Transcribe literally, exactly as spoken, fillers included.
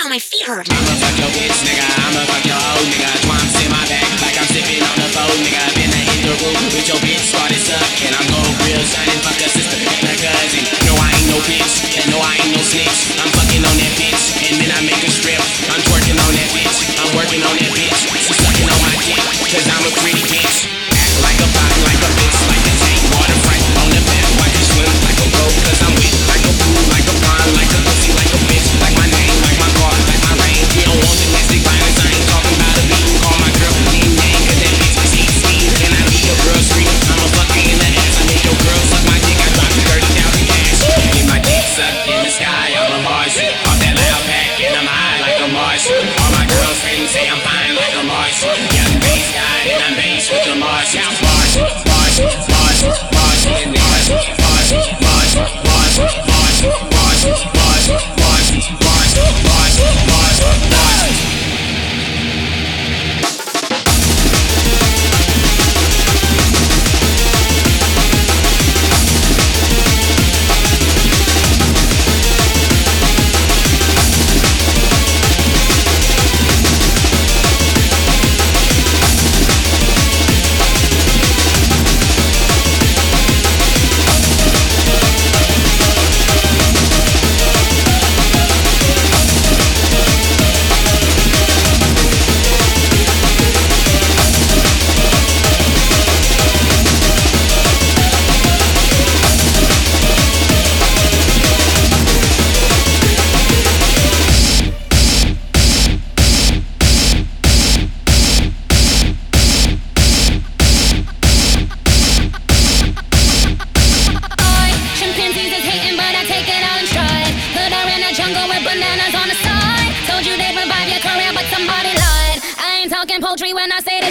Ow, my feet hurt. I'ma fuck your bitch, nigga. I'ma fuck your hoe, nigga. Twomps in my back like I'm sipping on the boat, nigga. Been to hit the roof with your bitch, started sucking. I'm gon' real son and fuck her sister and her cousin. No, I ain't no bitch, and no, I ain't no snitch. I'm fucking on that bitch, and then I make a strip. I'm twerking on that bitch, I'm working on that bitch. She sucking on my dick, cause I'm a pretty bitch. Act like a bot, like a bitch, like a tank, waterfront on the back. Watch it swim like a boat, cause I'm wet, like a pool, like a pond, like a pussy, like a bitch, like my name, like my car, like my rain. We don't want domestic violence, I ain't talking about a beat. Call my girl name name, cause that bitch is eat speed. And I leave your girl scream, I'm a fucker in the ass. I make your girl suck my dick, I drop the thirty thousand cash. Get my dick sucked in the sky, I'm a Martian. Off that loud pack, and I'm high like a Martian. All my girls friends say I'm fine like a Martian. Young bass guy, and I'm bass with the Martian. Martian, Martian, Martian, Martian, Martian, Martian, Martian, Martian, Martian, Martian, Martian, Martian, Martian, Martian, Martian, Martian. Poultry when I say that.